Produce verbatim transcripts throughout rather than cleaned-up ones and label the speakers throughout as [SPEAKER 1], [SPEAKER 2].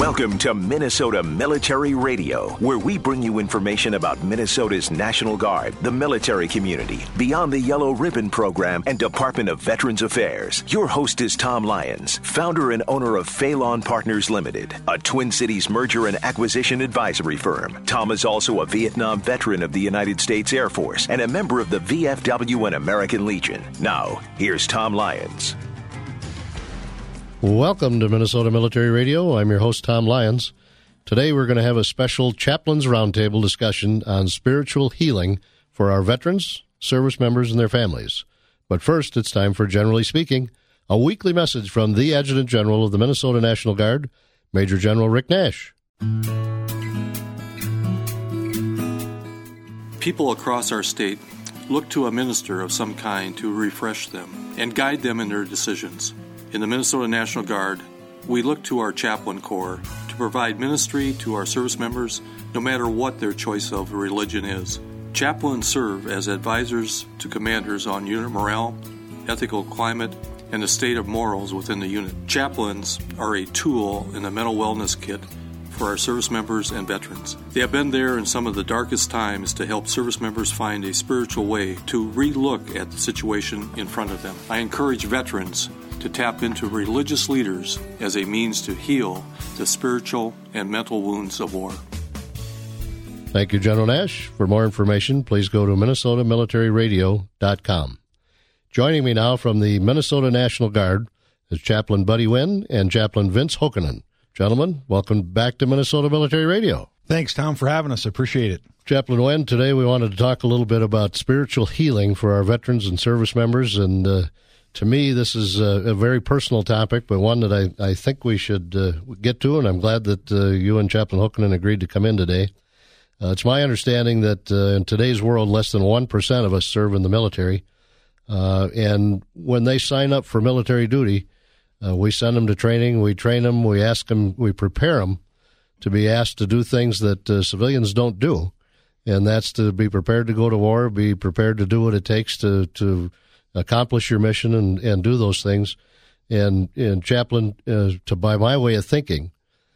[SPEAKER 1] Welcome to Minnesota Military Radio, where we bring you information about Minnesota's National Guard, the military community, Beyond the Yellow Ribbon Program, and Department of Veterans Affairs. Your host is Tom Lyons, founder and owner of Phelan Partners Limited, a Twin Cities merger and acquisition advisory firm. Tom is also a Vietnam veteran of the United States Air Force and a member of the V F W and American Legion. Now, here's Tom Lyons.
[SPEAKER 2] Welcome to Minnesota Military Radio. I'm your host, Tom Lyons. Today we're going to have a special Chaplains Roundtable discussion on spiritual healing for our veterans, service members, and their families. But first, it's time for Generally Speaking, a weekly message from the Adjutant General of the Minnesota National Guard, Major General Rick Nash.
[SPEAKER 3] People across our state look to a minister of some kind to refresh them and guide them in their decisions. In the Minnesota National Guard, we look to our chaplain corps to provide ministry to our service members no matter what their choice of religion is. Chaplains serve as advisors to commanders on unit morale, ethical climate, and the state of morals within the unit. Chaplains are a tool in the mental wellness kit for our service members and veterans. They have been there in some of the darkest times to help service members find a spiritual way to re-look at the situation in front of them. I encourage veterans to tap into religious leaders as a means to heal the spiritual and mental wounds of war.
[SPEAKER 2] Thank you, General Nash. For more information, please go to minnesota military radio dot com. Joining me now from the Minnesota National Guard is Chaplain Buddy Wynn and Chaplain Vince Hokanen. Gentlemen, welcome back to Minnesota Military Radio.
[SPEAKER 4] Thanks, Tom, for having us. I appreciate it.
[SPEAKER 2] Chaplain Wynn, today we wanted to talk a little bit about spiritual healing for our veterans and service members, and uh, to me, this is a, a very personal topic, but one that I, I think we should uh, get to, and I'm glad that uh, you and Chaplain Hokanen agreed to come in today. Uh, it's my understanding that uh, in today's world, less than one percent of us serve in the military, uh, and when they sign up for military duty, uh, we send them to training, we train them, we ask them, we prepare them to be asked to do things that uh, civilians don't do, and that's to be prepared to go to war, be prepared to do what it takes to to accomplish your mission and, and do those things. And, and Chaplain, uh, to by my way of thinking,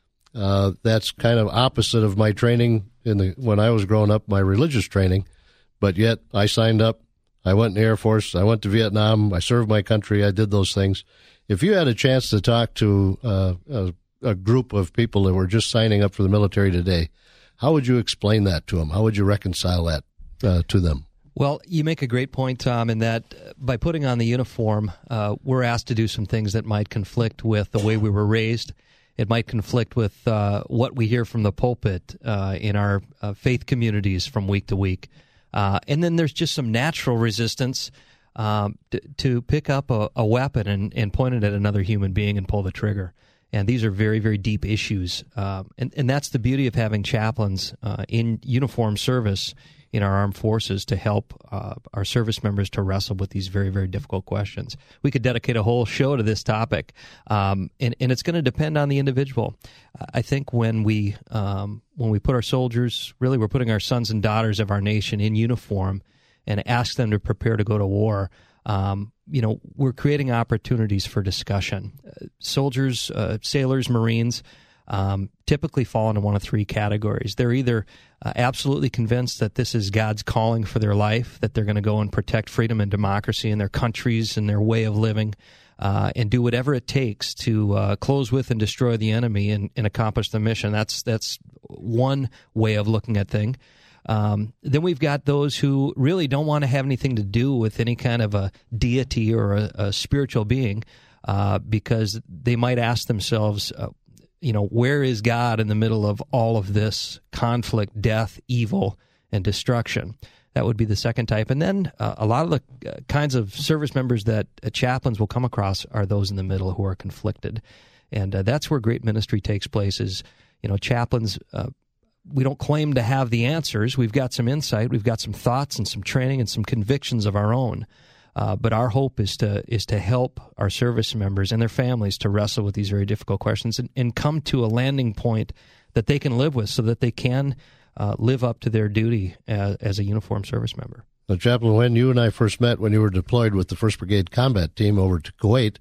[SPEAKER 2] uh, that's kind of opposite of my training in the when I was growing up, my religious training. But yet I signed up, I went in the Air Force, I went to Vietnam, I served my country, I did those things. If you had a chance to talk to uh, a, a group of people that were just signing up for the military today, how would you explain that to them? How would you reconcile that uh, to them?
[SPEAKER 5] Well, you make a great point, Tom, in that by putting on the uniform, uh, we're asked to do some things that might conflict with the way we were raised. It might conflict with uh, what we hear from the pulpit uh, in our uh, faith communities from week to week. Uh, and then there's just some natural resistance um, to, to pick up a, a weapon and, and point it at another human being and pull the trigger. And these are very, very deep issues. Um, and, and that's the beauty of having chaplains uh, in uniform service in our armed forces to help uh, our service members to wrestle with these very, very difficult questions. We could dedicate a whole show to this topic, um, and, and it's going to depend on the individual. I think when we um, when we put our soldiers, really we're putting our sons and daughters of our nation in uniform and ask them to prepare to go to war, um, you know, we're creating opportunities for discussion. Uh, soldiers, uh, sailors, Marines, Um, typically fall into one of three categories. They're either uh, absolutely convinced that this is God's calling for their life, that they're going to go and protect freedom and democracy in their countries and their way of living, uh, and do whatever it takes to uh, close with and destroy the enemy and, and accomplish the mission. That's that's one way of looking at things. Um, then we've got those who really don't want to have anything to do with any kind of a deity or a, a spiritual being, uh, because they might ask themselves, uh, you know, where is God in the middle of all of this conflict, death, evil, and destruction? That would be the second type. And then uh, a lot of the uh, kinds of service members that uh, chaplains will come across are those in the middle who are conflicted. And uh, that's where great ministry takes place is, you know, chaplains, uh, we don't claim to have the answers. We've got some insight. We've got some thoughts and some training and some convictions of our own. Uh, but our hope is to is to help our service members and their families to wrestle with these very difficult questions and, and come to a landing point that they can live with so that they can uh, live up to their duty as, as a uniformed service member.
[SPEAKER 2] Now, Chaplain Wynn, you and I first met when you were deployed with the first Brigade Combat Team over to Kuwait,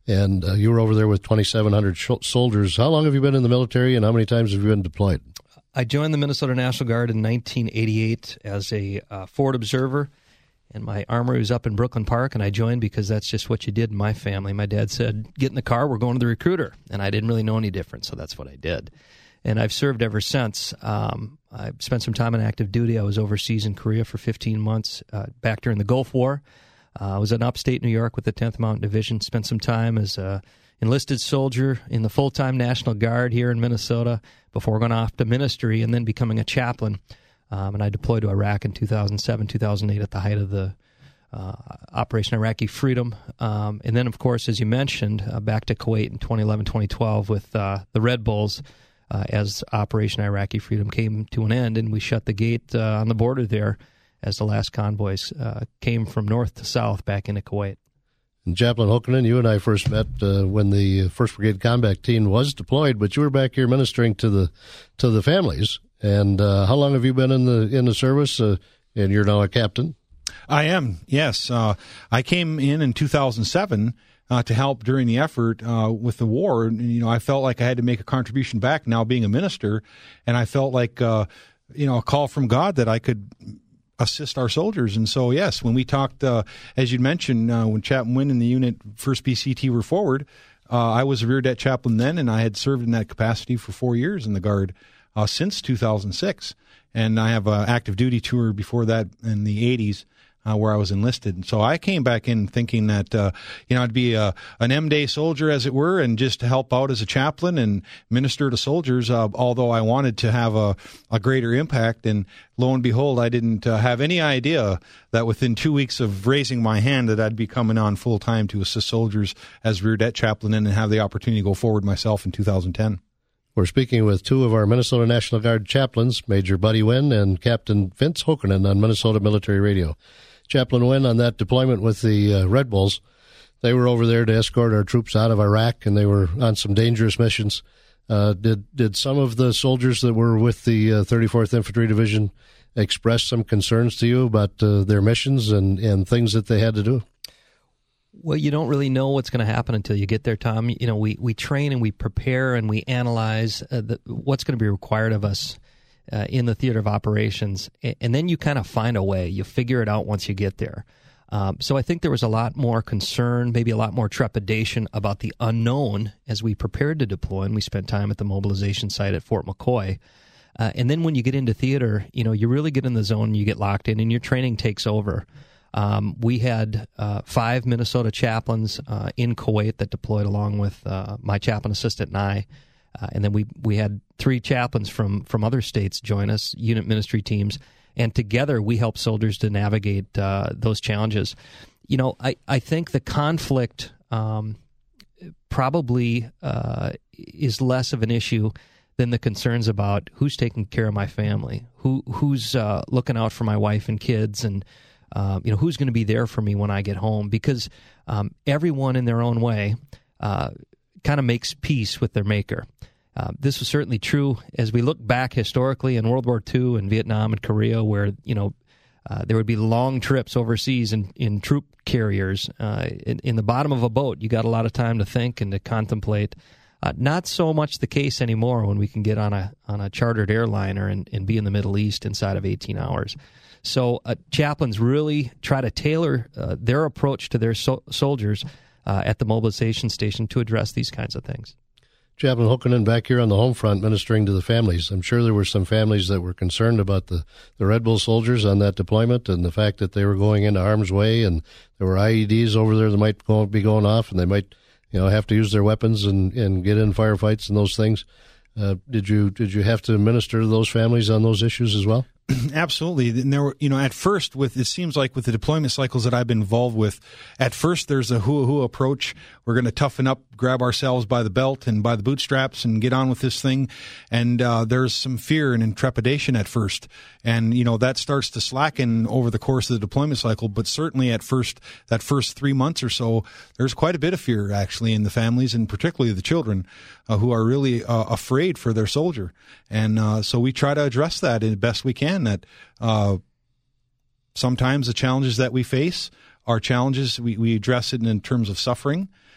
[SPEAKER 2] and uh, you were over there with twenty-seven hundred sh- soldiers. How long have you been in the military, and how many times have you been deployed?
[SPEAKER 5] I joined the Minnesota National Guard in nineteen eighty-eight as a uh, forward observer, and my armory was up in Brooklyn Park, and I joined because that's just what you did in my family. My dad said, get in the car, we're going to the recruiter, and I didn't really know any different, so that's what I did. And I've served ever since. Um, I spent some time on active duty. I was overseas in Korea for fifteen months, uh, back during the Gulf War. Uh, I was in upstate New York with the tenth Mountain Division, spent some time as a enlisted soldier in the full-time National Guard here in Minnesota before going off to ministry and then becoming a chaplain. Um, and I deployed to Iraq in two thousand seven, two thousand eight at the height of the uh, Operation Iraqi Freedom. Um, and then, of course, as you mentioned, uh, back to Kuwait in twenty eleven, twenty twelve with uh, the Red Bulls uh, as Operation Iraqi Freedom came to an end, and we shut the gate uh, on the border there as the last convoys uh, came from north to south back into Kuwait.
[SPEAKER 2] And Chaplain Hokkanen, you and I first met uh, when the first Brigade Combat Team was deployed, but you were back here ministering to the to the families. And uh, how long have you been in the in the service? Uh, and you're now a captain.
[SPEAKER 4] I am, yes. Uh, I came in in two thousand seven uh, to help during the effort uh, with the war. And, you know, I felt like I had to make a contribution back now being a minister, and I felt like, uh, you know, a call from God that I could assist our soldiers. And so, yes, when we talked, uh, as you mentioned, uh, when Chaplain Wynn and the unit first B C T were forward, uh, I was a rear deck chaplain then, and I had served in that capacity for four years in the Guard uh, since two thousand six. And I have an active duty tour before that in the eighties. Uh, where I was enlisted. And so I came back in thinking that, uh, you know, I'd be a, an M-Day soldier, as it were, and just to help out as a chaplain and minister to soldiers, uh, although I wanted to have a, a greater impact. And lo and behold, I didn't uh, have any idea that within two weeks of raising my hand that I'd be coming on full-time to assist soldiers as rear deck chaplain and have the opportunity to go forward myself in two thousand ten.
[SPEAKER 2] We're speaking with two of our Minnesota National Guard chaplains, Major Buddy Wynn and Captain Vince Hokkanen on Minnesota Military Radio. Chaplain Wynn, on that deployment with the uh, Red Bulls, they were over there to escort our troops out of Iraq, and they were on some dangerous missions. Uh, did did some of the soldiers that were with the uh, thirty-fourth Infantry Division express some concerns to you about uh, their missions and, and things that they had to do?
[SPEAKER 5] Well, you don't really know what's going to happen until you get there, Tom. You know, we, we train and we prepare and we analyze uh, the, what's going to be required of us Uh, in the theater of operations, and then you kind of find a way. You figure it out once you get there. Um, so I think there was a lot more concern, maybe a lot more trepidation about the unknown as we prepared to deploy, and we spent time at the mobilization site at Fort McCoy. Uh, and then when you get into theater, you know, you really get in the zone, you get locked in, and your training takes over. Um, we had uh, five Minnesota chaplains uh, in Kuwait that deployed along with uh, my chaplain assistant and I. Uh, and then we we had three chaplains from, from other states join us, unit ministry teams, and together we help soldiers to navigate uh, those challenges. You know, I, I think the conflict um, probably uh, is less of an issue than the concerns about who's taking care of my family, who who's uh, looking out for my wife and kids, and uh, you know, who's going to be there for me when I get home, because um, everyone in their own way uh, kind of makes peace with their maker. Uh, this was certainly true as we look back historically in World War Two and Vietnam and Korea, where, you know, uh, there would be long trips overseas in, in troop carriers. Uh, in, in the bottom of a boat, you got a lot of time to think and to contemplate. Uh, not so much the case anymore when we can get on a on a chartered airliner and, and be in the Middle East inside of eighteen hours. So uh, chaplains really try to tailor uh, their approach to their so- soldiers uh, at the mobilization station to address these kinds of things.
[SPEAKER 2] Chaplain Hokkanen, back here on the home front ministering to the families. I'm sure there were some families that were concerned about the, the Red Bull soldiers on that deployment and the fact that they were going into harm's way, and there were I E Ds over there that might go, be going off, and they might, you know, have to use their weapons and, and get in firefights and those things. Uh, did you did you have to minister to those families on those issues as well?
[SPEAKER 4] Absolutely. And there were, you know, at first, with it seems like with the deployment cycles that I've been involved with, at first there's a hoo-hoo approach. We're going to toughen up, grab ourselves by the belt and by the bootstraps and get on with this thing. And uh, there's some fear and trepidation at first. And, you know, that starts to slacken over the course of the deployment cycle. But certainly at first, that first three months or so, there's quite a bit of fear, actually, in the families and particularly the children uh, who are really uh, afraid for their soldier. And uh, so we try to address that as best we can. That uh, sometimes the challenges that we face are challenges, we, we address it in terms of suffering,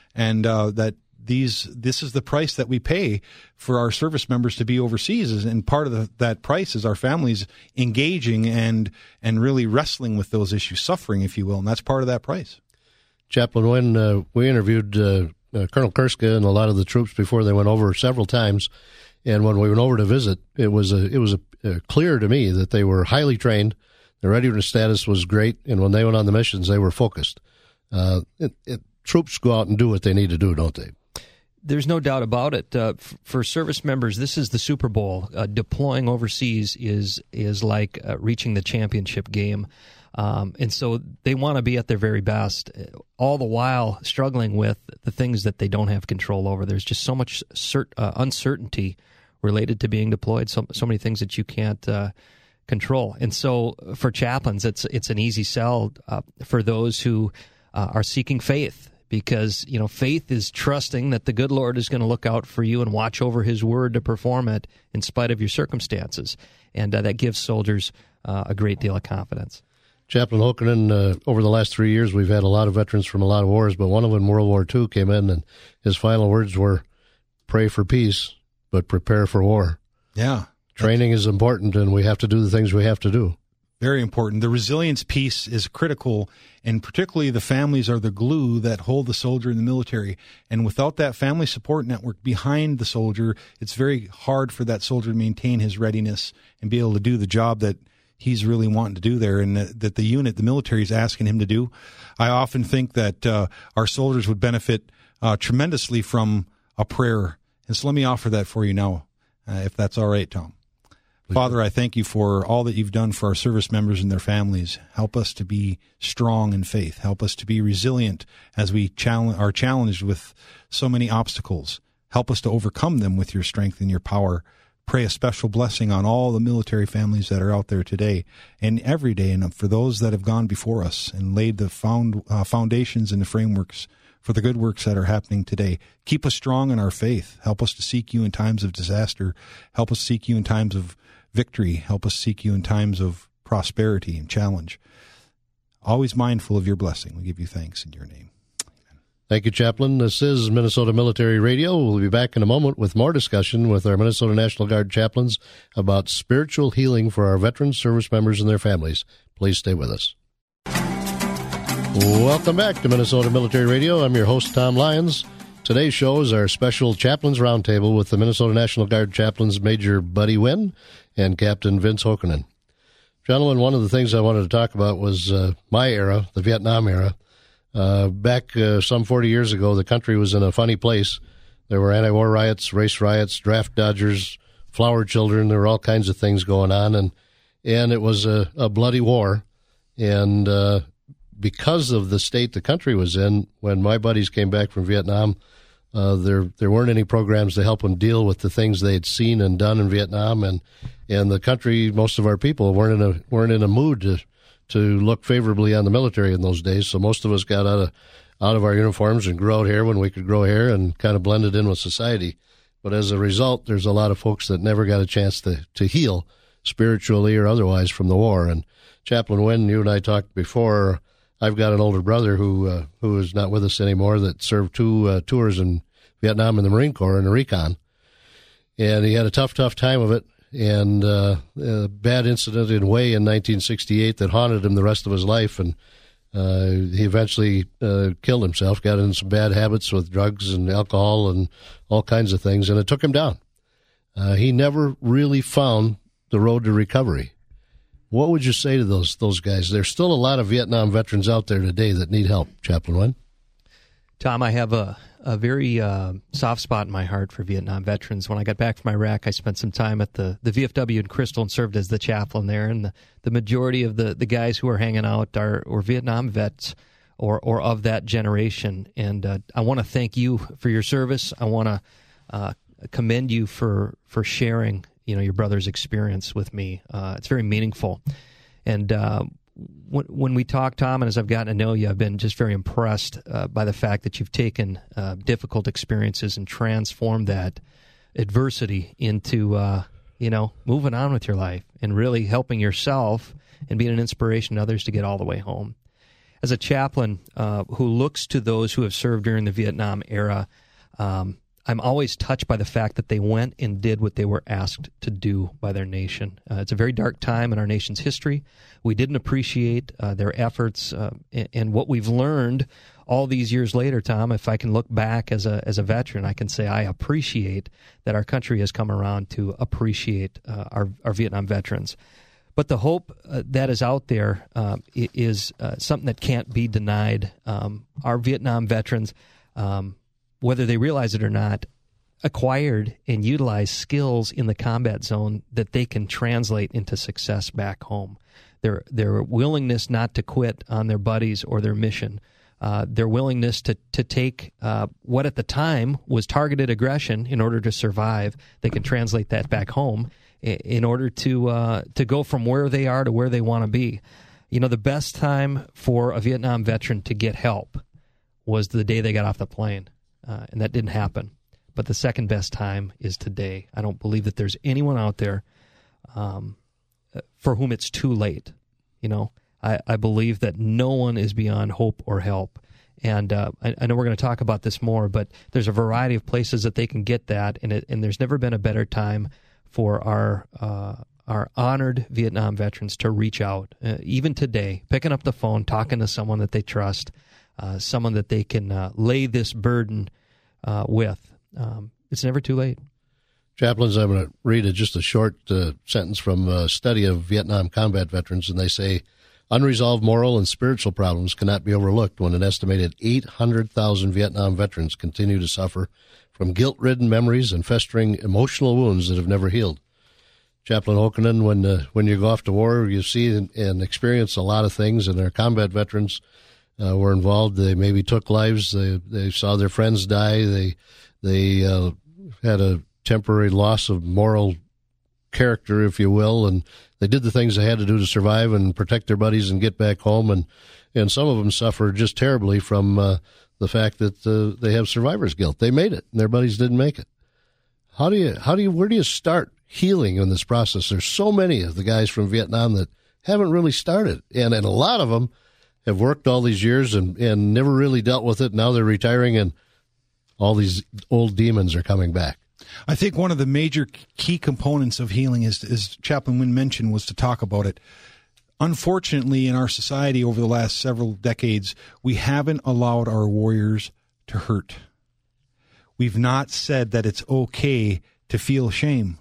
[SPEAKER 4] and uh, that these this is the price that we pay for our service members to be overseas, and part of the, that price is our families engaging and and really wrestling with those issues, suffering, if you will, and that's part of that price.
[SPEAKER 2] Chaplain Wynn, uh, we interviewed uh, uh, Colonel Kurska and a lot of the troops before they went over several times, and when we went over to visit, it was a, it was a, uh, clear to me that they were highly trained, their readiness status was great, and when they went on the missions, they were focused. Uh, it, it, troops go out and do what they need to do, don't they?
[SPEAKER 5] There's no doubt about it. Uh, f- for service members, this is the Super Bowl. Uh, deploying overseas is is like uh, reaching the championship game. Um, and so they want to be at their very best, all the while struggling with the things that they don't have control over. There's just so much cert- uh, uncertainty related to being deployed, so, so many things that you can't uh, control. And so for chaplains, it's it's an easy sell uh, for those who uh, are seeking faith. Because, you know, faith is trusting that the good Lord is going to look out for you and watch over his word to perform it in spite of your circumstances. And uh, that gives soldiers uh, a great deal of confidence.
[SPEAKER 2] Chaplain Hokanen, uh, over the last three years, we've had a lot of veterans from a lot of wars, but one of them, World War Two, came in, and his final words were, pray for peace, but prepare for war.
[SPEAKER 4] Yeah.
[SPEAKER 2] Training is important, and we have to do the things we have to do.
[SPEAKER 4] Very important. The resilience piece is critical, and particularly the families are the glue that hold the soldier in the military. And without that family support network behind the soldier, it's very hard for that soldier to maintain his readiness and be able to do the job that he's really wanting to do there, and that, that the unit, the military, is asking him to do. I often think that uh, our soldiers would benefit uh, tremendously from a prayer. And so let me offer that for you now, uh, if that's all right, Tom. Father, I thank you for all that you've done for our service members and their families. Help us to be strong in faith. Help us to be resilient as we challenge, are challenged with so many obstacles. Help us to overcome them with your strength and your power. Pray a special blessing on all the military families that are out there today and every day, and for those that have gone before us and laid the found, uh, foundations and the frameworks for the good works that are happening today. Keep us strong in our faith. Help us to seek you in times of disaster. Help us seek you in times of victory. Help us seek you in times of prosperity and challenge. Always mindful of your blessing. We give you thanks in your name. Amen.
[SPEAKER 2] Thank you, Chaplain. This is Minnesota Military Radio. We'll be back in a moment with more discussion with our Minnesota National Guard chaplains about spiritual healing for our veterans, service members, and their families. Please stay with us. Welcome back to Minnesota Military Radio. I'm your host, Tom Lyons. Today's show is our special Chaplains Roundtable with the Minnesota National Guard chaplains, Major Buddy Wynn and Captain Vince Hokanen. Gentlemen, one of the things I wanted to talk about was uh, my era, the Vietnam era. Uh, back uh, some forty years ago, the country was in a funny place. There were anti-war riots, race riots, draft dodgers, flower children. There were all kinds of things going on, and and it was a, a bloody war. And uh, because of the state the country was in, when my buddies came back from Vietnam, Uh, there there weren't any programs to help them deal with the things they had seen and done in Vietnam, and and the country, most of our people weren't in a weren't in a mood to to look favorably on the military in those days. So most of us got out of out of our uniforms and grew out hair when we could grow hair and kind of blended in with society. But as a result, there's a lot of folks that never got a chance to to heal spiritually or otherwise from the war. And Chaplain Wynn, you and I talked before. I've got an older brother who uh, who is not with us anymore that served two uh, tours in Vietnam in the Marine Corps in the recon. And he had a tough, tough time of it, and uh, a bad incident in Hue in nineteen sixty-eight that haunted him the rest of his life. And uh, he eventually uh, killed himself, got into some bad habits with drugs and alcohol and all kinds of things, and it took him down. Uh, he never really found the road to recovery. What would you say to those those guys? There's still a lot of Vietnam veterans out there today that need help, Chaplain Wynn.
[SPEAKER 5] Tom, I have a, a very uh, soft spot in my heart for Vietnam veterans. When I got back from Iraq, I spent some time at the, the V F W in Crystal and served as the chaplain there. And the, the majority of the, the guys who are hanging out are, are Vietnam vets or, or of that generation. And uh, I want to thank you for your service. I want to uh, commend you for, for sharing you know, your brother's experience with me. Uh, it's very meaningful. And uh, when, when we talk, Tom, and as I've gotten to know you, I've been just very impressed uh, by the fact that you've taken uh, difficult experiences and transformed that adversity into, uh, you know, moving on with your life and really helping yourself and being an inspiration to others to get all the way home. as a chaplain uh, who looks to those who have served during the Vietnam era, um, I'm always touched by the fact that they went and did what they were asked to do by their nation. Uh, it's a very dark time in our nation's history. We didn't appreciate uh, their efforts uh, and, and what we've learned all these years later, Tom. If I can look back as a as a veteran, I can say I appreciate that our country has come around to appreciate uh, our, our Vietnam veterans. But the hope uh, that is out there uh, is uh, something that can't be denied. Um, our Vietnam veterans, um, whether they realize it or not, acquired and utilized skills in the combat zone that they can translate into success back home. Their their willingness not to quit on their buddies or their mission, uh, their willingness to to take uh, what at the time was targeted aggression in order to survive, they can translate that back home in order to uh, to go from where they are to where they want to be. You know, the best time for a Vietnam veteran to get help was the day they got off the plane, uh, and that didn't happen. But the second best time is today. I don't believe that there's anyone out there um, for whom it's too late. You know, I, I believe that no one is beyond hope or help. And uh, I, I know we're going to talk about this more, but there's a variety of places that they can get that, and it, and there's never been a better time for our uh, our honored Vietnam veterans to reach out, uh, even today, picking up the phone, talking to someone that they trust, uh, someone that they can uh, lay this burden uh, with. Um, it's never too late.
[SPEAKER 2] Chaplains, I'm going to read a, just a short uh, sentence from a study of Vietnam combat veterans, and they say, unresolved moral and spiritual problems cannot be overlooked when an estimated eight hundred thousand Vietnam veterans continue to suffer from guilt-ridden memories and festering emotional wounds that have never healed. Chaplain Houkkonen, when uh, when you go off to war, you see and, and experience a lot of things, and our combat veterans uh, were involved. They maybe took lives. They, they saw their friends die. They They uh, had a temporary loss of moral character, if you will, and they did the things they had to do to survive and protect their buddies and get back home. And, and some of them suffered just terribly from uh, the fact that uh, they have survivor's guilt. They made it, and their buddies didn't make it. How do you, how do you, where do you start healing in this process? There's so many of the guys from Vietnam that haven't really started, and, and a lot of them have worked all these years and, and never really dealt with it. Now they're retiring, and all these old demons are coming back.
[SPEAKER 4] I think one of the major key components of healing, is, as Chaplain Wynn mentioned, was to talk about it. Unfortunately, in our society over the last several decades, we haven't allowed our warriors to hurt. We've not said that it's okay to feel shame.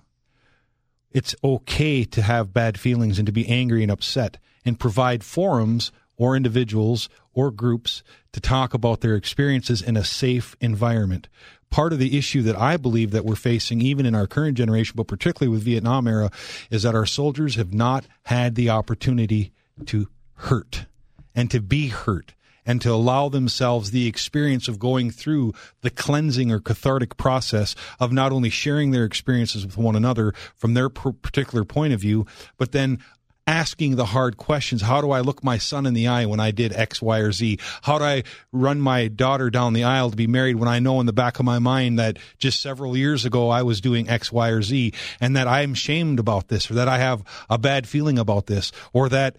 [SPEAKER 4] It's okay to have bad feelings and to be angry and upset, and provide forums or individuals or groups to talk about their experiences in a safe environment. Part of the issue that I believe that we're facing, even in our current generation, but particularly with Vietnam era, is that our soldiers have not had the opportunity to hurt and to be hurt and to allow themselves the experience of going through the cleansing or cathartic process of not only sharing their experiences with one another from their particular point of view, but then asking the hard questions. How do I look my son in the eye when I did X, Y, or Z? How do I run my daughter down the aisle to be married when I know in the back of my mind that just several years ago I was doing X, Y, or Z, and that I'm shamed about this, or that I have a bad feeling about this, or that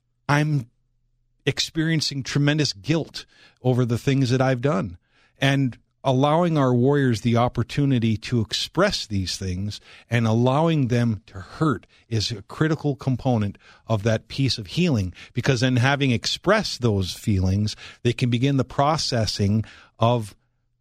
[SPEAKER 4] I'm experiencing tremendous guilt over the things that I've done? And allowing our warriors the opportunity to express these things and allowing them to hurt is a critical component of that piece of healing, because then having expressed those feelings, they can begin the processing of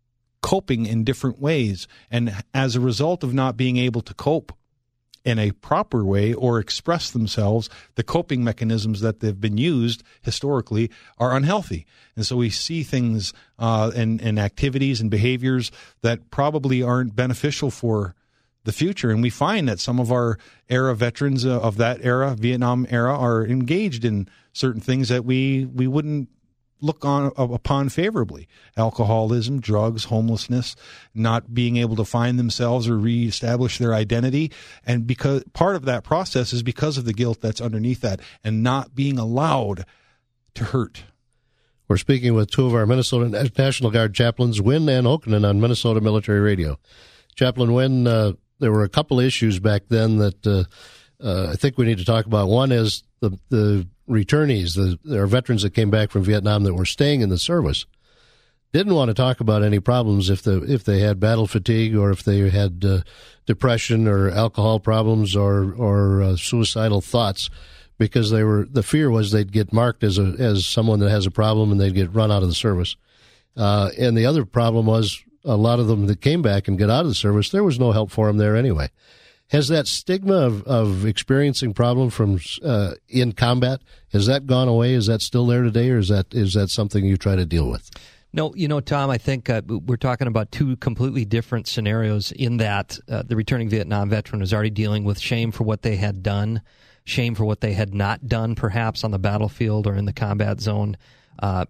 [SPEAKER 4] coping in different ways. And as a result of not being able to cope in a proper way or express themselves, the coping mechanisms that they've been used historically are unhealthy. And so we see things uh, and, and activities and behaviors that probably aren't beneficial for the future. And we find that some of our era veterans uh, of that era, Vietnam era, are engaged in certain things that we, we wouldn't look on upon favorably. Alcoholism, drugs, homelessness, not being able to find themselves or reestablish their identity. And because part of that process is because of the guilt that's underneath that and not being allowed to hurt.
[SPEAKER 2] We're speaking with two of our Minnesota National Guard chaplains, Wynn and Houkkonen, on Minnesota Military Radio. Chaplain Wynn, uh, there were a couple issues back then that uh, uh, I think we need to talk about. One is the the returnees, the there are veterans that came back from Vietnam that were staying in the service, didn't want to talk about any problems if the if they had battle fatigue or if they had uh, depression or alcohol problems or or uh, suicidal thoughts, because they were the fear was they'd get marked as a as someone that has a problem and they'd get run out of the service. Uh, and the other problem was a lot of them that came back and got out of the service, there was no help for them there anyway. Has that stigma of, of experiencing problem from uh, in combat, has that gone away? Is that still there today, or is that is that something you try to deal with?
[SPEAKER 5] No, you know, Tom, I think uh, we're talking about two completely different scenarios in that uh, the returning Vietnam veteran was already dealing with shame for what they had done, shame for what they had not done, perhaps on the battlefield or in the combat zone, uh,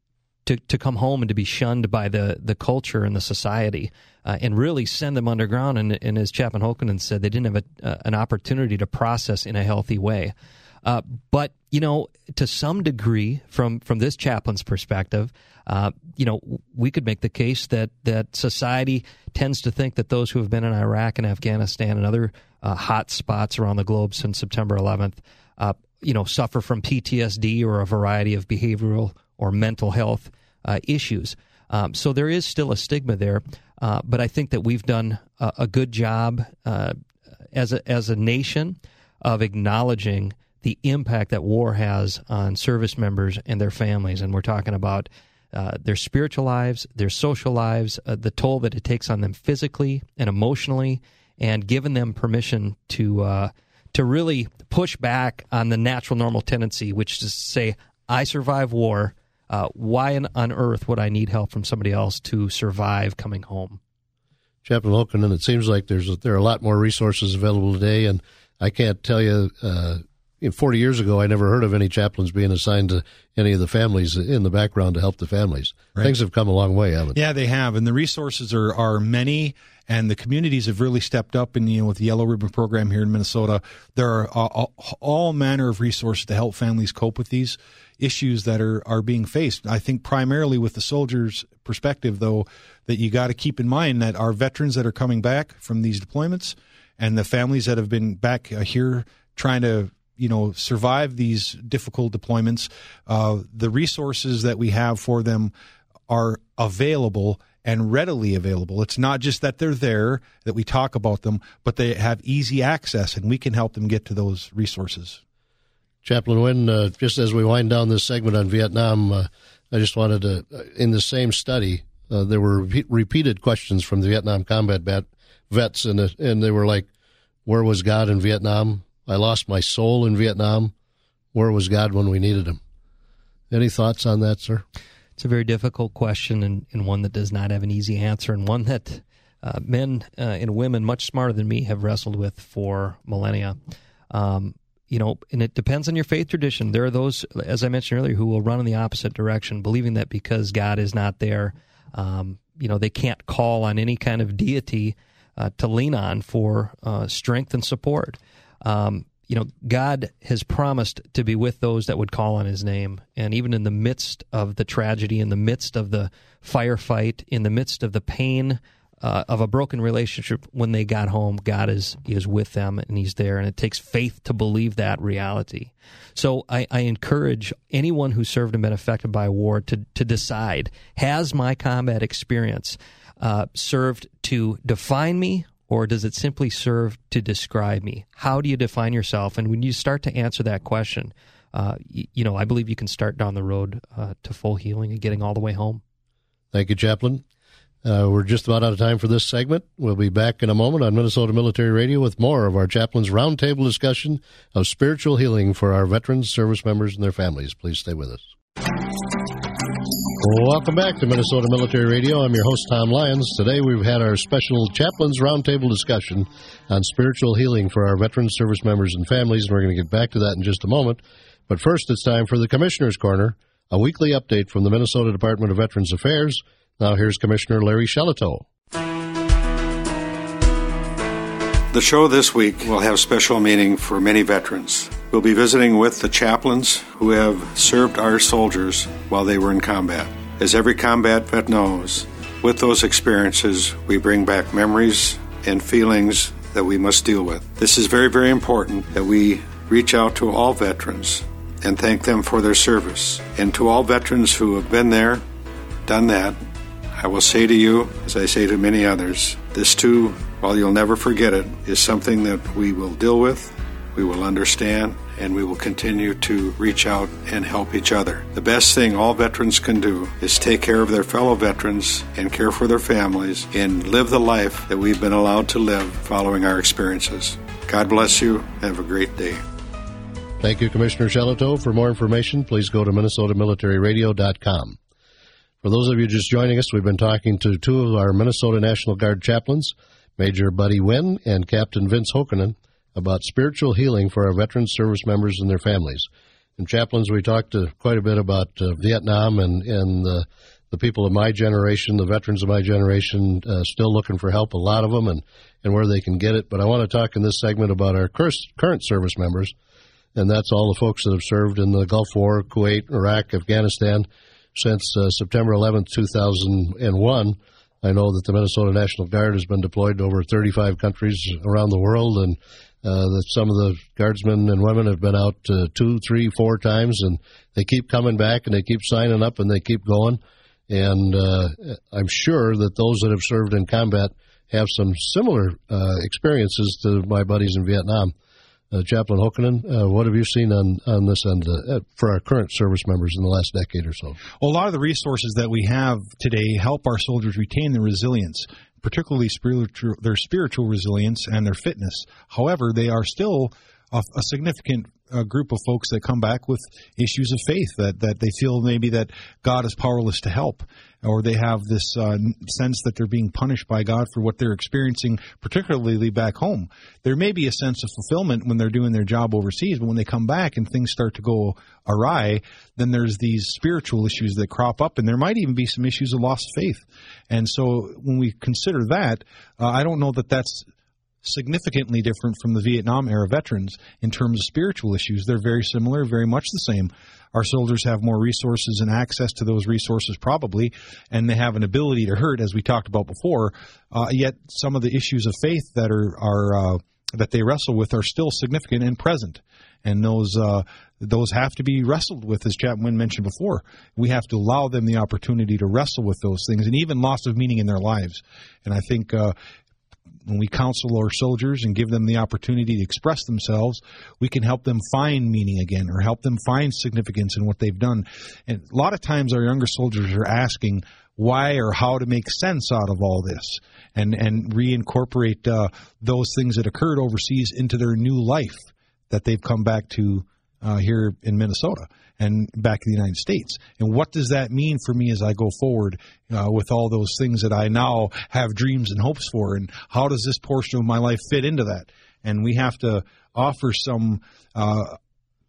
[SPEAKER 5] to to come home and to be shunned by the, the culture and the society, uh, and really send them underground. And, and as Chaplain Hokanen said, they didn't have a, uh, an opportunity to process in a healthy way. Uh, but, you know, to some degree, from, from this chaplain's perspective, uh, you know, we could make the case that, that society tends to think that those who have been in Iraq and Afghanistan and other uh, hot spots around the globe since September eleventh, uh, you know, suffer from P T S D or a variety of behavioral or mental health uh, issues. Um, so there is still a stigma there, uh, but I think that we've done a, a good job uh, as a, as a nation of acknowledging the impact that war has on service members and their families. And we're talking about uh, their spiritual lives, their social lives, uh, the toll that it takes on them physically and emotionally, and giving them permission to uh, to really push back on the natural, normal tendency, which is to say, I survived war. Uh, why on earth would I need help from somebody else to survive coming home?
[SPEAKER 2] Chaplain Hokanen, it seems like there's a, there are a lot more resources available today, and I can't tell you, uh, forty years ago, I never heard of any chaplains being assigned to any of the families in the background to help the families. Right. Things have come a long way, haven't they?
[SPEAKER 4] Yeah, they have, and the resources are, are many, and the communities have really stepped up. And, you know, with the Yellow Ribbon program here in Minnesota, there are all, all manner of resources to help families cope with these issues that are, are being faced. I think primarily with the soldiers' perspective, though, that you got to keep in mind that our veterans that are coming back from these deployments and the families that have been back here trying to, you know, survive these difficult deployments, uh, the resources that we have for them are available and readily available. It's not just that they're there, that we talk about them, but they have easy access, and we can help them get to those resources.
[SPEAKER 2] Chaplain Wynn, uh, just as we wind down this segment on Vietnam, uh, I just wanted to, uh, in the same study, uh, there were re- repeated questions from the Vietnam combat vet, vets, and, uh, and they were like, where was God in Vietnam? I lost my soul in Vietnam. Where was God when we needed him? Any thoughts on that, sir?
[SPEAKER 5] It's a very difficult question, and, and one that does not have an easy answer, and one that uh, men uh, and women much smarter than me have wrestled with for millennia. Um, you know, and it depends on your faith tradition. There are those, as I mentioned earlier, who will run in the opposite direction, believing that because God is not there, um, you know, they can't call on any kind of deity uh, to lean on for uh, strength and support. Um, you know, God has promised to be with those that would call on his name. And even in the midst of the tragedy, in the midst of the firefight, in the midst of the pain uh, of a broken relationship, when they got home, God is is with them and he's there. And it takes faith to believe that reality. So I, I encourage anyone who served and been affected by war to, to decide, has my combat experience uh, served to define me, or does it simply serve to describe me? How do you define yourself? And when you start to answer that question, uh, you, you know, I believe you can start down the road uh, to full healing and getting all the way home.
[SPEAKER 2] Thank you, Chaplain. Uh, we're just about out of time for this segment. We'll be back in a moment on Minnesota Military Radio with more of our Chaplain's Roundtable discussion of spiritual healing for our veterans, service members, and their families. Please stay with us. Welcome back to Minnesota Military Radio. I'm your host, Tom Lyons. Today we've had our special Chaplain's Roundtable discussion on spiritual healing for our veterans, service members, and families, and we're going to get back to that in just a moment. But first, it's time for the Commissioner's Corner, a weekly update from the Minnesota Department of Veterans Affairs. Now here's Commissioner Larry Shelitow.
[SPEAKER 6] The show this week will have special meaning for many veterans. We'll be visiting with the chaplains who have served our soldiers while they were in combat. As every combat vet knows, with those experiences, we bring back memories and feelings that we must deal with. This is very, very important that we reach out to all veterans and thank them for their service. And to all veterans who have been there, done that, I will say to you, as I say to many others, this too, while you'll never forget it, is something that we will deal with, we will understand, and we will continue to reach out and help each other. The best thing all veterans can do is take care of their fellow veterans and care for their families and live the life that we've been allowed to live following our experiences. God bless you. Have a great day.
[SPEAKER 2] Thank you, Commissioner Shelito. For more information, please go to minnesota military radio dot com. For those of you just joining us, we've been talking to two of our Minnesota National Guard chaplains, Major Buddy Wynn and Captain Vince Hokanen, about spiritual healing for our veteran service members and their families. And chaplains, we talked uh, quite a bit about uh, Vietnam and, and uh, the people of my generation, the veterans of my generation, uh, still looking for help, a lot of them, and, and where they can get it. But I want to talk in this segment about our current, current service members, and that's all the folks that have served in the Gulf War, Kuwait, Iraq, Afghanistan, since uh, September eleventh, two thousand one. I know that the Minnesota National Guard has been deployed to over thirty-five countries around the world, and uh, that some of the guardsmen and women have been out uh, two, three, four times, and they keep coming back, and they keep signing up, and they keep going. And uh, I'm sure that those that have served in combat have some similar uh, experiences to my buddies in Vietnam. Uh, Chaplain Hokanen, uh, what have you seen on, on this end uh, for our current service members in the last decade or so?
[SPEAKER 4] Well, a lot of the resources that we have today help our soldiers retain their resilience, particularly spiritual, their spiritual resilience and their fitness. However, they are still a, a significant uh, group of folks that come back with issues of faith, that, that they feel maybe that God is powerless to help, or they have this uh, sense that they're being punished by God for what they're experiencing, particularly back home. There may be a sense of fulfillment when they're doing their job overseas, but when they come back and things start to go awry, then there's these spiritual issues that crop up, and there might even be some issues of lost faith. And so when we consider that, uh, I don't know that that's significantly different from the Vietnam-era veterans in terms of spiritual issues. They're very similar, very much the same. Our soldiers have more resources and access to those resources probably, and they have an ability to hurt, as we talked about before, uh, yet some of the issues of faith that are, are uh, that they wrestle with are still significant and present. And those uh, those have to be wrestled with, as Chaplain mentioned before. We have to allow them the opportunity to wrestle with those things, and even loss of meaning in their lives. And I think uh, when we counsel our soldiers and give them the opportunity to express themselves, we can help them find meaning again, or help them find significance in what they've done. And a lot of times our younger soldiers are asking why or how to make sense out of all this, and, and reincorporate uh, those things that occurred overseas into their new life that they've come back to uh, here in Minnesota and back in the United States. And what does that mean for me as I go forward uh, with all those things that I now have dreams and hopes for? And how does this portion of my life fit into that? And we have to offer some uh,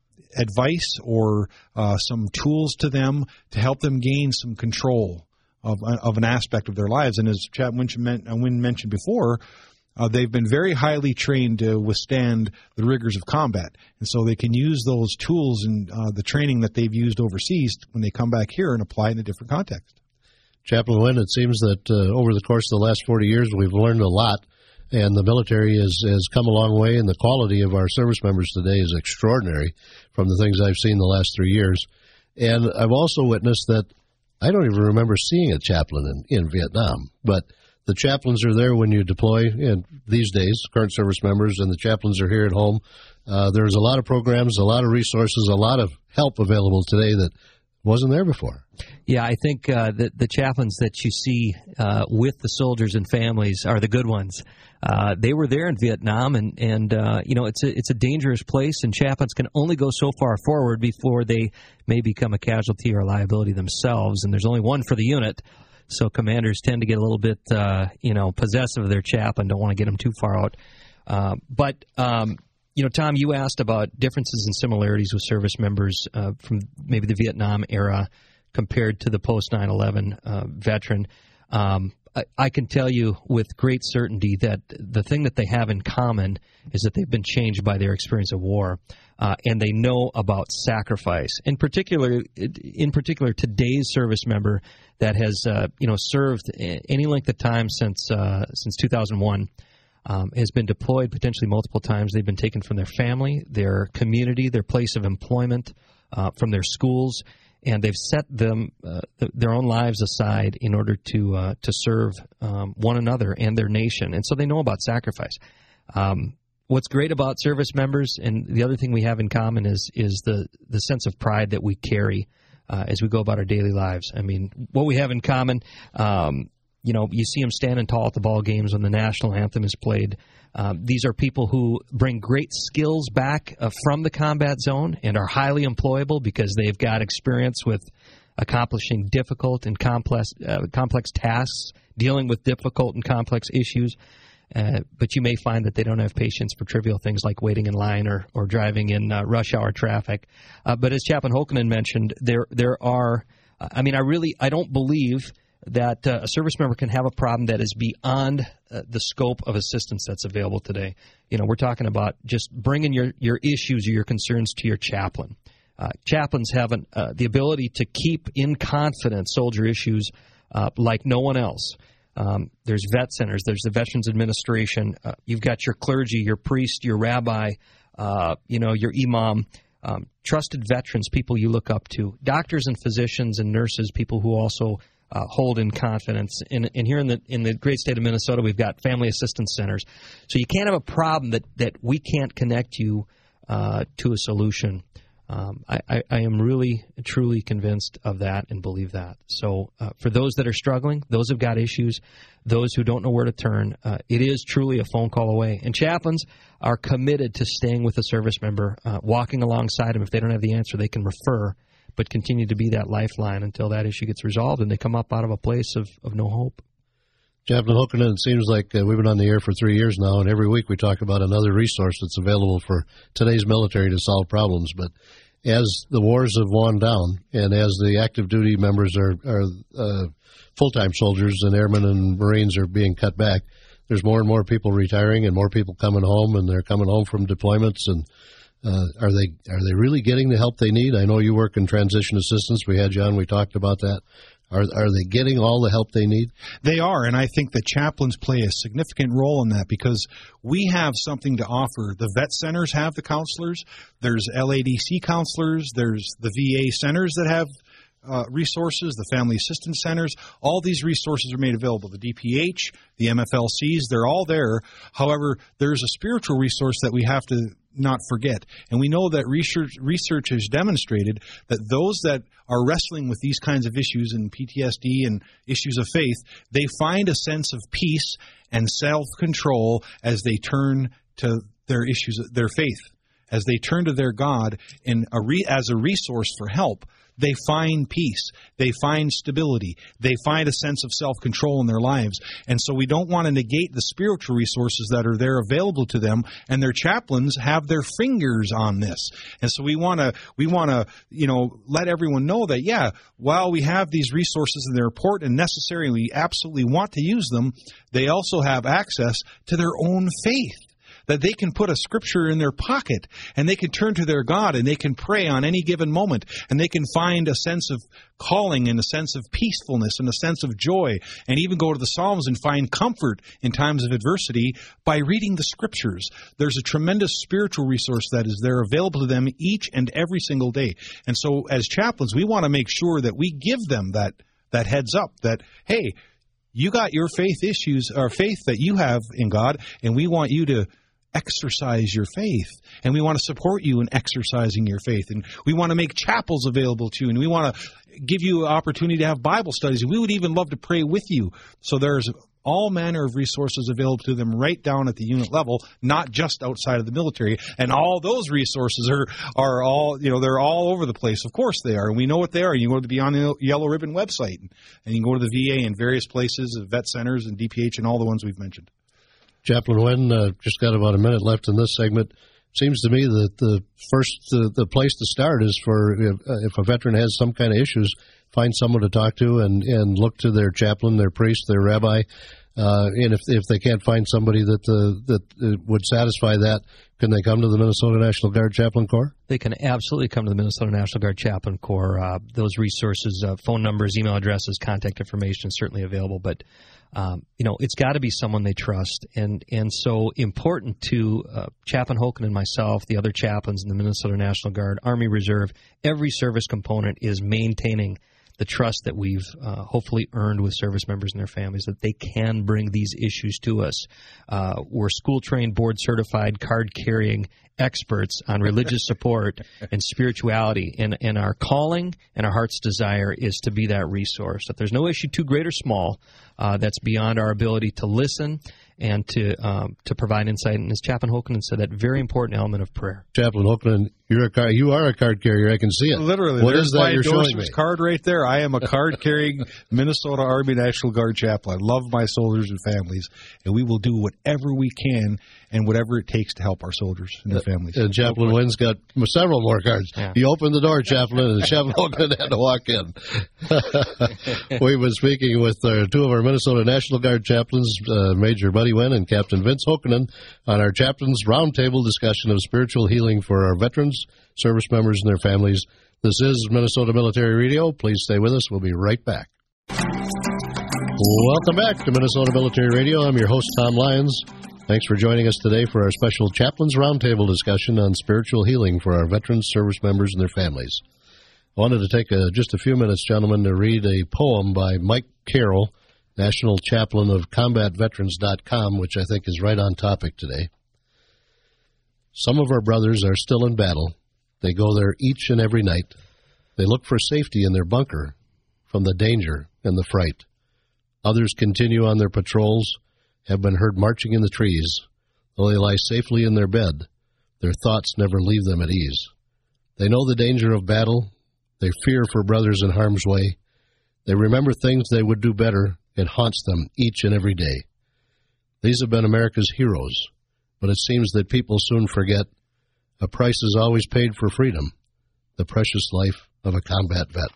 [SPEAKER 4] advice or uh, some tools to them to help them gain some control of, of an aspect of their lives. And as Chap Wynn mentioned before, Uh, they've been very highly trained to withstand the rigors of combat. And so they can use those tools and uh, the training that they've used overseas when they come back here and apply in a different context.
[SPEAKER 2] Chaplain Wynn, it seems that uh, over the course of the last forty years, we've learned a lot, and the military has, has come a long way, and the quality of our service members today is extraordinary from the things I've seen the last three years. And I've also witnessed that I don't even remember seeing a chaplain in, in Vietnam, but the chaplains are there when you deploy, and these days, current service members, and the chaplains are here at home. Uh, there's a lot of programs, a lot of resources, a lot of help available today that wasn't there before.
[SPEAKER 5] Yeah, I think uh, the, the chaplains that you see uh, with the soldiers and families are the good ones. Uh, they were there in Vietnam, and, and uh, you know, it's a, it's a dangerous place, and chaplains can only go so far forward before they may become a casualty or a liability themselves, and there's only one for the unit. So commanders tend to get a little bit, uh, you know, possessive of their chaplain, don't want to get them too far out. Uh, but, um, you know, Tom, you asked about differences and similarities with service members uh, from maybe the Vietnam era compared to the post nine eleven uh, veteran. Um, I, I can tell you with great certainty that the thing that they have in common is that they've been changed by their experience of war. Uh, and they know about sacrifice. In particular, in particular, today's service member that has, uh, you know, served any length of time since uh, since two thousand one, um, has been deployed potentially multiple times. They've been taken from their family, their community, their place of employment, uh, from their schools, and they've set them uh, th- their own lives aside in order to uh, to serve um, one another and their nation. And so they know about sacrifice. Um, what's great about service members, and the other thing we have in common is is the the sense of pride that we carry uh, as we go about our daily lives. I mean, what we have in common. Um, You know, you see them standing tall at the ball games when the national anthem is played. Um, these are people who bring great skills back uh, from the combat zone and are highly employable because they've got experience with accomplishing difficult and complex uh, complex tasks, dealing with difficult and complex issues. Uh, but you may find that they don't have patience for trivial things like waiting in line or, or driving in uh, rush hour traffic. Uh, but as Chaplain Hokanen mentioned, there there are. I mean, I really I don't believe that uh, a service member can have a problem that is beyond uh, the scope of assistance that's available today. You know, we're talking about just bringing your, your issues or your concerns to your chaplain. Uh, chaplains have an, uh, the ability to keep in confidence soldier issues uh, like no one else. Um, there's vet centers. There's the Veterans Administration. Uh, you've got your clergy, your priest, your rabbi, uh, you know, your imam, um, trusted veterans, people you look up to, doctors and physicians and nurses, people who also Uh, hold in confidence. And, and here in the in the great state of Minnesota, we've got family assistance centers. So you can't have a problem that, that we can't connect you uh, to a solution. Um, I, I, I am really, truly convinced of that and believe that. So uh, for those that are struggling, those who've got issues, those who don't know where to turn, uh, it is truly a phone call away. And chaplains are committed to staying with a service member, uh, walking alongside them. If they don't have the answer, they can refer, but continue to be that lifeline until that issue gets resolved and they come up out of a place of, of no hope.
[SPEAKER 2] Chaplain Hokanen, it seems like uh, we've been on the air for three years now, and every week we talk about another resource that's available for today's military to solve problems. But as the wars have wound down and as the active duty members are, are uh, full-time soldiers and airmen and Marines are being cut back, there's more and more people retiring and more people coming home, and they're coming home from deployments. And Uh, are they are they really getting the help they need? I know you work in transition assistance. We had you on. We talked about that. Are are they getting all the help they need?
[SPEAKER 4] They are, and I think the chaplains play a significant role in that because we have something to offer. The vet centers have the counselors. There's L A D C counselors. There's the V A centers that have uh, resources, the family assistance centers. All these resources are made available. The D P H, the M F L Cs, they're all there. However, there's a spiritual resource that we have to not forget. And we know that research research has demonstrated that those that are wrestling with these kinds of issues and P T S D and issues of faith, they find a sense of peace and self-control as they turn to their issues, their faith, as they turn to their God in a re, as a resource for help. They find peace. They find stability. They find a sense of self-control in their lives. And so we don't want to negate the spiritual resources that are there available to them, and their chaplains have their fingers on this. And so we want to, we want to, you know, let everyone know that, yeah, while we have these resources and they're important and necessary and we absolutely want to use them, they also have access to their own faith. That they can put a scripture in their pocket and they can turn to their God and they can pray on any given moment and they can find a sense of calling and a sense of peacefulness and a sense of joy and even go to the Psalms and find comfort in times of adversity by reading the scriptures. There's a tremendous spiritual resource that is there available to them each and every single day. And so as chaplains, we want to make sure that we give them that, that heads up that, hey, you got your faith issues or faith that you have in God, and we want you to exercise your faith, and we want to support you in exercising your faith, and we want to make chapels available to you, and we want to give you an opportunity to have Bible studies, and we would even love to pray with you. So there's all manner of resources available to them right down at the unit level, not just outside of the military. And all those resources are are all, you know, they're all over the place. Of course they are, and we know what they are. You go to the Beyond Yellow Ribbon website, and you can go to the V A in various places, vet centers and D P H and all the ones we've mentioned.
[SPEAKER 2] Chaplain Wen, uh, just got about a minute left in this segment. Seems to me that the first, uh, the place to start is for uh, if a veteran has some kind of issues, find someone to talk to and, and look to their chaplain, their priest, their rabbi. Uh, and if if they can't find somebody that uh, that uh, would satisfy that, can they come to the Minnesota National Guard Chaplain Corps?
[SPEAKER 5] They can absolutely come to the Minnesota National Guard Chaplain Corps. Uh, those resources, uh, phone numbers, email addresses, contact information is certainly available. But Um, you know, it's got to be someone they trust, and and so important to uh, Chaplain Hoken and myself, the other chaplains in the Minnesota National Guard, Army Reserve. Every service component is maintaining the trust that we've uh, hopefully earned with service members and their families, that they can bring these issues to us. Uh, we're school-trained, board-certified, card-carrying experts on religious support and spirituality, and, and our calling and our heart's desire is to be that resource, that there's no issue too great or small uh, that's beyond our ability to listen and to um, to provide insight. And as Chaplain Hoken said, that very important element of prayer.
[SPEAKER 2] Chaplain Hoken, you're a car, you are a card carrier. I can see it.
[SPEAKER 4] Literally.
[SPEAKER 2] What is that you're showing me?
[SPEAKER 4] Card right there. I am a card-carrying Minnesota Army National Guard chaplain. I love my soldiers and families, and we will do whatever we can and whatever it takes to help our soldiers and their families.
[SPEAKER 2] And Chaplain Wynn's got several more cards. Yeah. He opened the door, Chaplain, and Chaplain Hoken had to walk in. We've been speaking with uh, two of our Minnesota National Guard chaplains, uh, Major Buddy Wynn and Captain Vince Hokkinen, on our Chaplains Roundtable discussion of spiritual healing for our veterans, service members, and their families. This is Minnesota Military Radio. Please stay with us. We'll be right back. Welcome back to Minnesota Military Radio. I'm your host, Tom Lyons. Thanks for joining us today for our special Chaplains Roundtable discussion on spiritual healing for our veterans, service members, and their families. I wanted to take a, just a few minutes, gentlemen, to read a poem by Mike Carroll, National Chaplain of Combat Veterans dot com, which I think is right on topic today. Some of our brothers are still in battle. They go there each and every night. They look for safety in their bunker from the danger and the fright. Others continue on their patrols, have been heard marching in the trees. Though they lie safely in their bed, their thoughts never leave them at ease. They know the danger of battle. They fear for brothers in harm's way. They remember things they would do better. It haunts them each and every day. These have been America's heroes, but it seems that people soon forget a price is always paid for freedom, the precious life of a combat vet.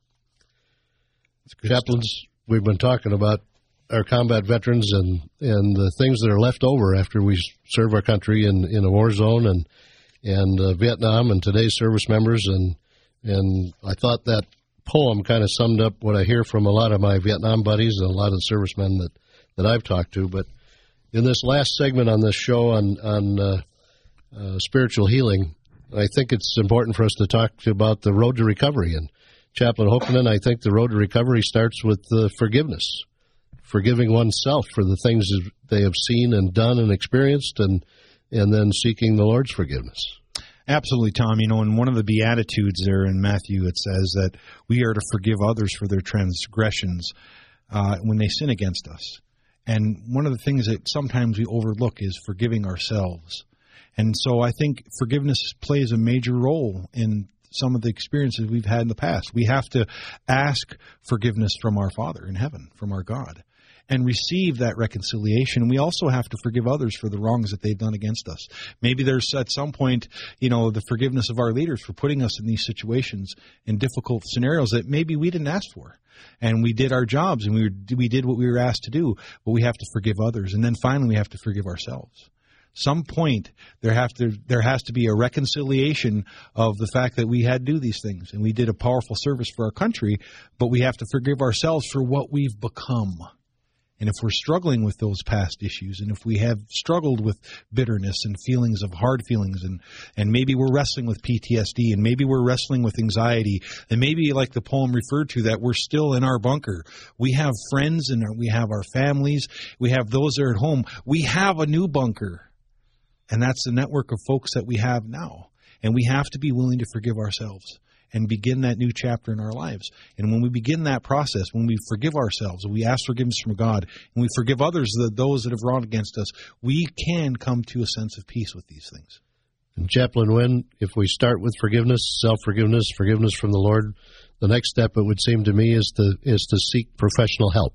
[SPEAKER 2] Chaplains, we've been talking about our combat veterans and, and the things that are left over after we serve our country in, in a war zone and and uh, Vietnam and today's service members. And, and I thought that poem kind of summed up what I hear from a lot of my Vietnam buddies and a lot of the servicemen that, that I've talked to. But in this last segment on this show on, on uh, uh, spiritual healing, I think it's important for us to talk about the road to recovery. And Chaplain Hokkinen, I think the road to recovery starts with uh, forgiveness, forgiving oneself for the things that they have seen and done and experienced, and and then seeking the Lord's forgiveness.
[SPEAKER 4] Absolutely, Tom. You know, in one of the Beatitudes there in Matthew, it says that we are to forgive others for their transgressions uh, when they sin against us. And one of the things that sometimes we overlook is forgiving ourselves. And so I think forgiveness plays a major role in some of the experiences we've had in the past. We have to ask forgiveness from our Father in heaven, from our God, and receive that reconciliation. And we also have to forgive others for the wrongs that they've done against us. Maybe there's at some point, you know, the forgiveness of our leaders for putting us in these situations, in difficult scenarios that maybe we didn't ask for. And we did our jobs and we were, we did what we were asked to do, but we have to forgive others. And then finally we have to forgive ourselves. Some point there have to there has to be a reconciliation of the fact that we had to do these things and we did a powerful service for our country, but we have to forgive ourselves for what we've become. And if we're struggling with those past issues, and if we have struggled with bitterness and feelings of hard feelings, and, and maybe we're wrestling with P T S D, and maybe we're wrestling with anxiety, and maybe, like the poem referred to, that we're still in our bunker. We have friends, and we have our families. We have those that are at home. We have a new bunker, and that's the network of folks that we have now. And we have to be willing to forgive ourselves and begin that new chapter in our lives. And when we begin that process, when we forgive ourselves, and we ask forgiveness from God, and we forgive others, those that have wronged against us, we can come to a sense of peace with these things.
[SPEAKER 2] And Chaplain Wynn, if we start with forgiveness, self-forgiveness, forgiveness from the Lord, the next step, it would seem to me, is to is to seek professional help.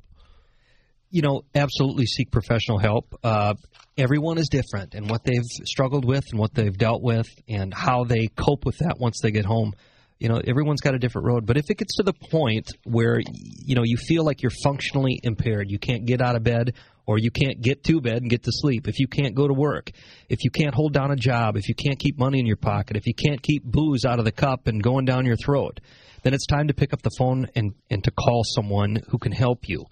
[SPEAKER 5] You know, absolutely seek professional help. Uh, everyone is different, and what they've struggled with and what they've dealt with and how they cope with that once they get home. You know, everyone's got a different road. But if it gets to the point where, you know, you feel like you're functionally impaired, you can't get out of bed or you can't get to bed and get to sleep, if you can't go to work, if you can't hold down a job, if you can't keep money in your pocket, if you can't keep booze out of the cup and going down your throat, then it's time to pick up the phone and, and to call someone who can help you.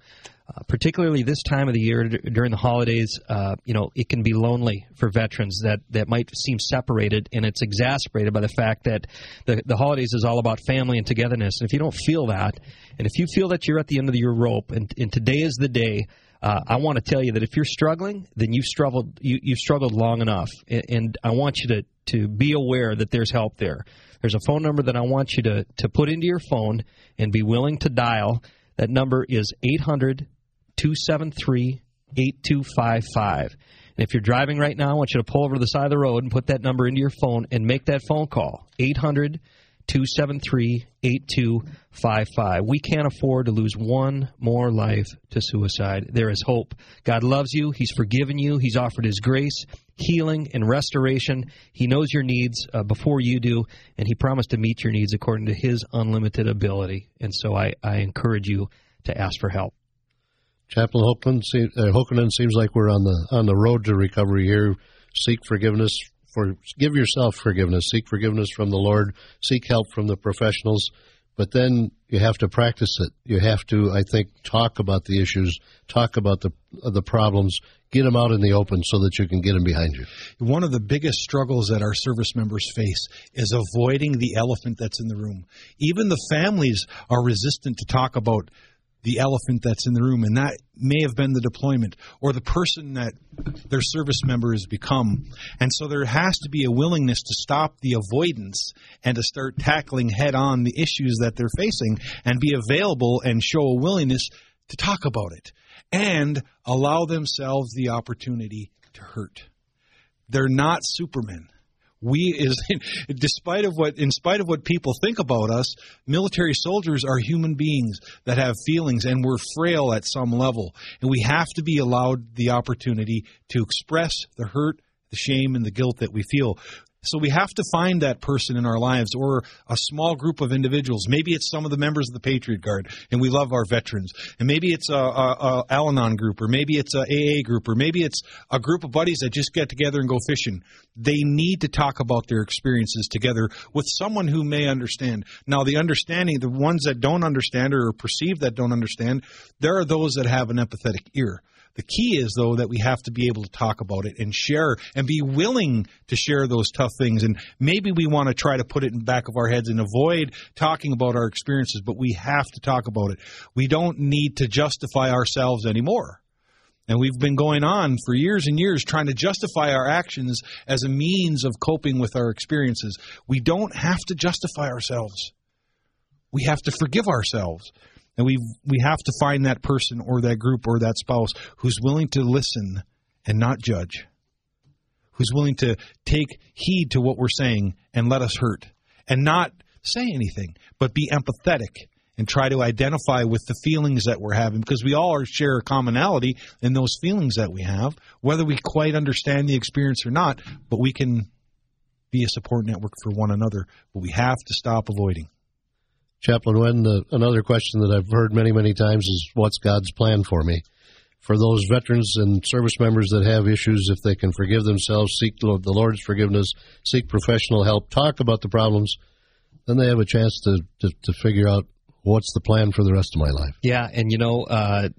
[SPEAKER 5] Uh, particularly this time of the year d- during the holidays, uh, you know, it can be lonely for veterans that, that might seem separated, and it's exacerbated by the fact that the, the holidays is all about family and togetherness. And if you don't feel that, and if you feel that you're at the end of your rope, and, and today is the day, uh, I want to tell you that if you're struggling, then you've struggled, you, you've struggled long enough. And, and I want you to, to be aware that there's help there. There's a phone number that I want you to, to put into your phone and be willing to dial. That number is eight hundred, two seven three, eight two five five. And if you're driving right now, I want you to pull over to the side of the road and put that number into your phone and make that phone call, eight hundred, two seven three, eight two five five. We can't afford to lose one more life to suicide. There is hope. God loves you. He's forgiven you. He's offered His grace, healing, and restoration. He knows your needs uh, before you do, and He promised to meet your needs according to His unlimited ability. And so I, I encourage you to ask for help.
[SPEAKER 2] Chaplain Hoekman, uh, Hoekman, seems like we're on the on the road to recovery here. Seek forgiveness. For give yourself forgiveness. Seek forgiveness from the Lord. Seek help from the professionals. But then you have to practice it. You have to, I think, talk about the issues, talk about the the problems, get them out in the open so that you can get them behind you.
[SPEAKER 4] One of the biggest struggles that our service members face is avoiding the elephant that's in the room. Even the families are resistant to talk about the elephant that's in the room, and that may have been the deployment or the person that their service member has become. And so there has to be a willingness to stop the avoidance and to start tackling head-on the issues that they're facing and be available and show a willingness to talk about it and allow themselves the opportunity to hurt. They're not Supermen. We is, despite of what, in spite of what people think about us, military soldiers are human beings that have feelings, and we're frail at some level. And we have to be allowed the opportunity to express the hurt, the shame, and the guilt that we feel. So we have to find that person in our lives, or a small group of individuals. Maybe it's some of the members of the Patriot Guard, and we love our veterans. And maybe it's a, a, a Al-Anon group, or maybe it's a A A group, or maybe it's a group of buddies that just get together and go fishing. They need to talk about their experiences together with someone who may understand. Now, the understanding, the ones that don't understand or perceive that don't understand, there are those that have an empathetic ear. The key is, though, that we have to be able to talk about it and share and be willing to share those tough things. And maybe we want to try to put it in the back of our heads and avoid talking about our experiences, but we have to talk about it. We don't need to justify ourselves anymore. And we've been going on for years and years trying to justify our actions as a means of coping with our experiences. We don't have to justify ourselves. We have to forgive ourselves. And we we have to find that person or that group or that spouse who's willing to listen and not judge, who's willing to take heed to what we're saying and let us hurt, and not say anything, but be empathetic and try to identify with the feelings that we're having, because we all are, share a commonality in those feelings that we have, whether we quite understand the experience or not, but we can be a support network for one another. But we have to stop avoiding.
[SPEAKER 2] Chaplain Wen, uh, another question that I've heard many, many times is, what's God's plan for me? For those veterans and service members that have issues, if they can forgive themselves, seek the Lord's forgiveness, seek professional help, talk about the problems, then they have a chance to, to, to figure out what's the plan for the rest of my life.
[SPEAKER 5] Yeah, and you know, uh,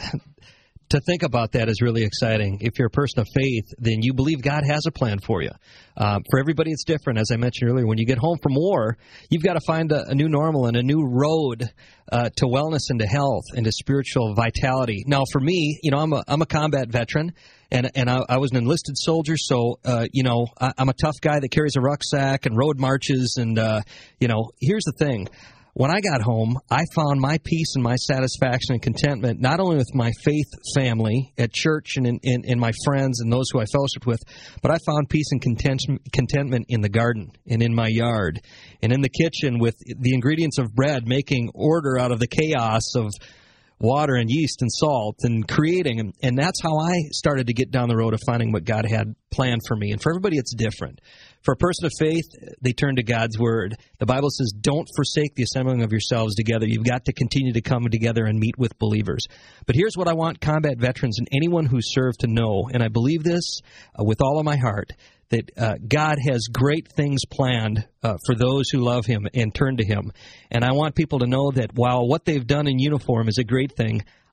[SPEAKER 5] to think about that is really exciting. If you're a person of faith, then you believe God has a plan for you. Um, for everybody, it's different. As I mentioned earlier, when you get home from war, you've got to find a, a new normal and a new road uh, to wellness and to health and to spiritual vitality. Now, for me, you know, I'm a I'm a combat veteran, and and I, I was an enlisted soldier, so uh, you know, I, I'm a tough guy that carries a rucksack and road marches, and uh, you know, here's the thing. When I got home, I found my peace and my satisfaction and contentment, not only with my faith family at church and in, in, in my friends and those who I fellowshiped with, but I found peace and content, contentment in the garden and in my yard and in the kitchen with the ingredients of bread, making order out of the chaos of water and yeast and salt and creating. And, and that's how I started to get down the road of finding what God had planned for me. And for everybody, it's different. For a person of faith, they turn to God's Word. The Bible says, don't forsake the assembling of yourselves together. You've got to continue to come together and meet with believers. But here's what I want combat veterans and anyone who served to know, and I believe this uh, with all of my heart, that uh, God has great things planned uh, for those who love Him and turn to Him. And I want people to know that while what they've done in uniform is a great thing,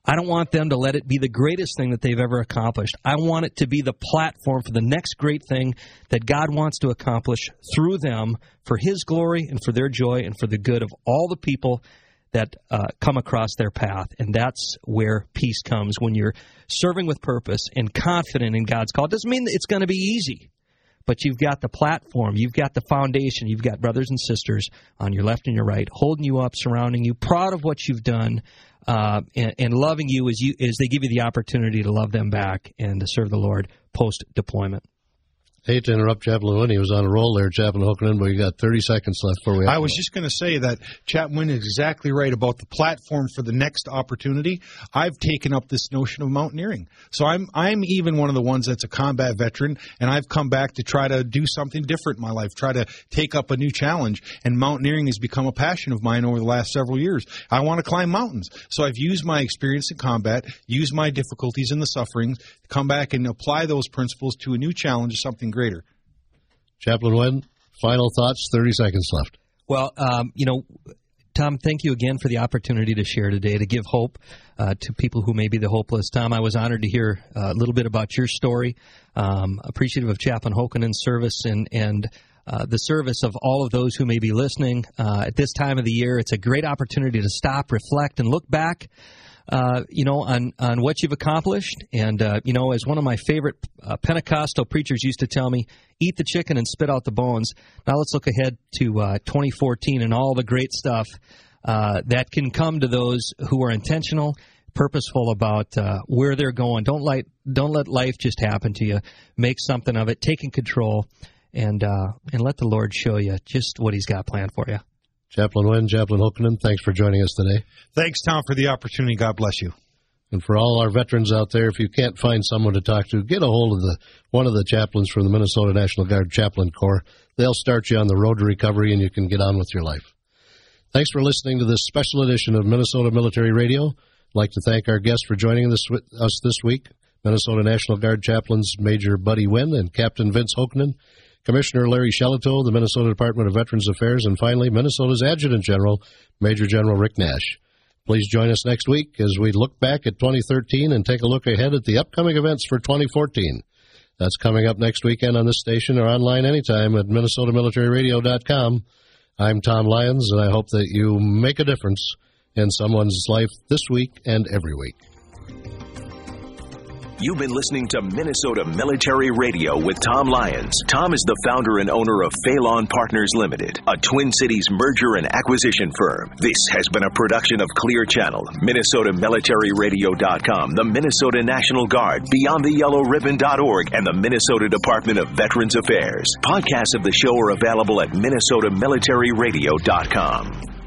[SPEAKER 5] I don't want them to let it be the greatest thing that they've ever accomplished. I want it to be the platform for the next great thing that God wants to accomplish through them for His glory and for their joy and for the good of all the people that uh, come across their path. And that's where peace comes, when you're serving with purpose and confident in God's call. It doesn't mean that it's going to be easy, but you've got the platform, you've got the foundation, you've got brothers and sisters on your left and your right, holding you up, surrounding you, proud of what you've done, uh, and, and loving you as you as they give you the opportunity to love them back and to serve the Lord post-deployment.
[SPEAKER 2] Hate to interrupt Chaplain Wynn. He was on a roll there, Chaplain Hokanen, but you got thirty seconds left before we have
[SPEAKER 4] I was
[SPEAKER 2] to
[SPEAKER 4] just going to say that Chaplain Wynn is exactly right about the platform for the next opportunity. I've taken up this notion of mountaineering. So I'm I'm even one of the ones that's a combat veteran, and I've come back to try to do something different in my life, try to take up a new challenge. And mountaineering has become a passion of mine over the last several years. I want to climb mountains. So I've used my experience in combat, used my difficulties and the sufferings, to come back and apply those principles to a new challenge of something greater.
[SPEAKER 2] Chaplain Wynn, final thoughts, thirty seconds left.
[SPEAKER 5] Well, um, you know, Tom, thank you again for the opportunity to share today, to give hope uh, to people who may be the hopeless. Tom, I was honored to hear uh, a little bit about your story. Um, appreciative of Chaplain Hokanen's service and, and uh, the service of all of those who may be listening. Uh, at this time of the year, it's a great opportunity to stop, reflect, and look back Uh, you know, on, on what you've accomplished. And, uh, you know, as one of my favorite uh, Pentecostal preachers used to tell me, eat the chicken and spit out the bones. Now let's look ahead to uh, twenty fourteen and all the great stuff uh, that can come to those who are intentional, purposeful about uh, where they're going. Don't let, don't let life just happen to you. Make something of it. Take in control, and, uh, and let the Lord show you just what He's got planned for you.
[SPEAKER 2] Chaplain Wynn, Chaplain Hokanen, thanks for joining us today.
[SPEAKER 4] Thanks, Tom, for the opportunity. God bless you.
[SPEAKER 2] And for all our veterans out there, if you can't find someone to talk to, get a hold of the one of the chaplains from the Minnesota National Guard Chaplain Corps. They'll start you on the road to recovery, and you can get on with your life. Thanks for listening to this special edition of Minnesota Military Radio. I'd like to thank our guests for joining us this week, Minnesota National Guard Chaplains Major Buddy Wynn and Captain Vince Hokanen, Commissioner Larry Shelito, the Minnesota Department of Veterans Affairs, and finally, Minnesota's Adjutant General, Major General Rick Nash. Please join us next week as we look back at twenty thirteen and take a look ahead at the upcoming events for twenty fourteen. That's coming up next weekend on this station or online anytime at minnesota military radio dot com. I'm Tom Lyons, and I hope that you make a difference in someone's life this week and every week.
[SPEAKER 1] You've been listening to Minnesota Military Radio with Tom Lyons. Tom is the founder and owner of Phelan Partners Limited, a Twin Cities merger and acquisition firm. This has been a production of Clear Channel, Minnesota Military Radio dot com, the Minnesota National Guard, Beyond the Yellow Ribbon dot org, and the Minnesota Department of Veterans Affairs. Podcasts of the show are available at Minnesota Military Radio dot com.